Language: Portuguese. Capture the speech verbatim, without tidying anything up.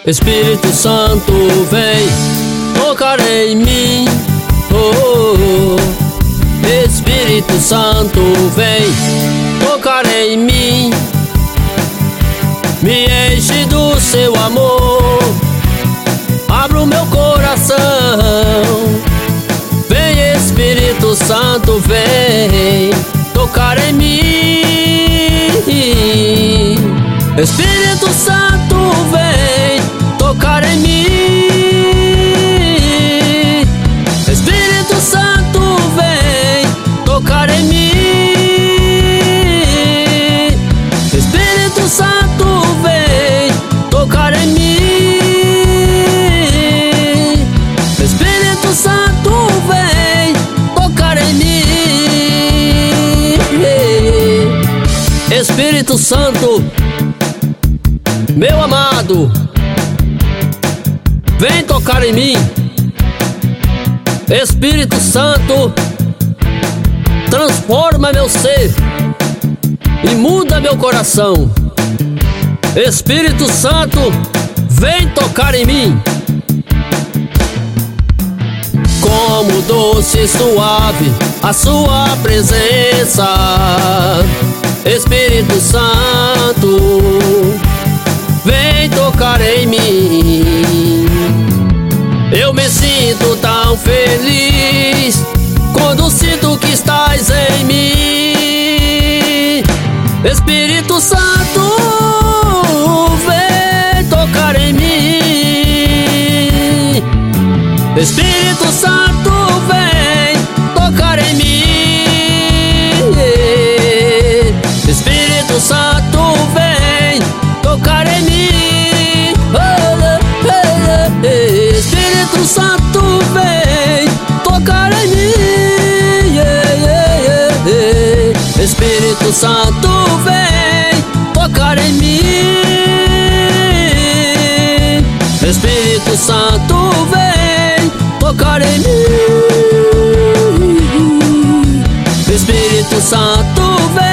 Espírito Santo vem tocar em mim. Oh, Espírito Santo vem tocar em mim. Me enche do seu amor, abra o meu coração. Vem Espírito Santo, vem tocar em mim. Espírito Santo vem tocar em mim. Espírito Santo vem tocar em mim. Espírito Santo vem tocar em mim. Espírito Santo vem tocar em mim. Espírito Santo, meu amado, vem tocar em mim. Espírito Santo, transforma meu ser e muda meu coração. Espírito Santo, vem tocar em mim. Como doce e suave a sua presença, Espírito Santo, vem tocar em mim. Eu me sinto tão feliz quando sinto que estás em mim. Espírito Santo, vem tocar em mim. Espírito Santo, vem tocar em mim. Espírito Santo, vem tocar em mim. Espírito Santo, vem tocar em mim. Espírito Santo, vem tocar em mim. Espírito Santo, vem tocar em mim. Espírito Santo, vem